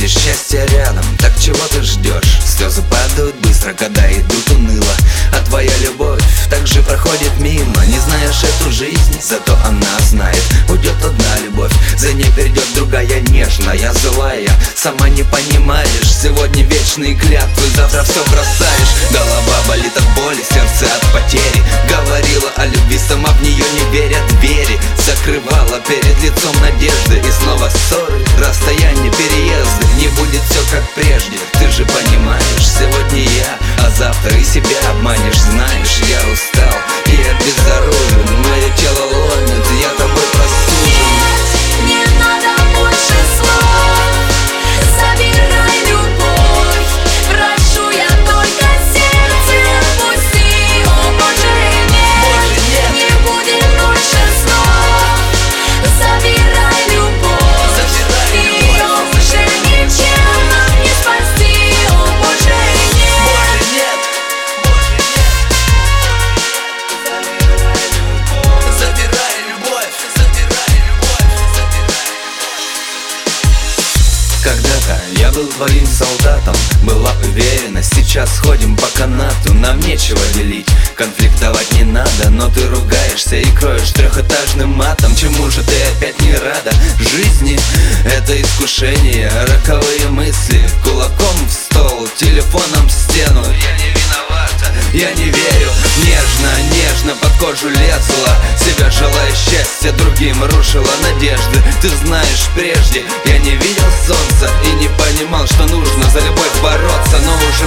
видишь счастье рядом, так чего ты ждешь? Слезы падают быстро, когда идут уныло, а твоя любовь также проходит мимо. Не знаешь эту жизнь, зато она знает. Уйдет одна любовь, за ней придет другая, нежная, злая. Сама не понимаешь, сегодня вечные клятвы, завтра все бросаешь. Голова болит от боли, сердце от потери. Говорила о любви, сама в нее не веря, двери закрывала перед лицом надежды. И снова ссоры, расстояние, переезды. Не будет все как прежде, ты же понимаешь. Сегодня я, а завтра и себя обманешь. Знаешь, я устал, и я безоружен. Мое тело ломит, я тобой простужен. Нет, не надо больше слов. Забирай любовь. Прошу я только сердце, отпусти. О, Боже, нет, не будет больше слов. Забирай любовь. Ее уже ничем нам не спасти. О, Боже, нет. Забирай любовь, забирай любовь, забирай. Когда-то я был твоим солдатом, была уверенность. Сейчас ходим по канату, нам нечего делить. Конфликтовать не надо, но ты ругаешься и кроешь трехэтажным матом. Чему же ты опять не рада? Жизни это искушение, роковые мысли. Кулаком в стол, телефоном в стену. Я не виновата, я не верю. Нежно, нежно под кожу лезла, себя желая счастья, другим рушила надежды. Ты знаешь, прежде я не видел солнца и не понимал, что нужно за любовь бороться. Но уже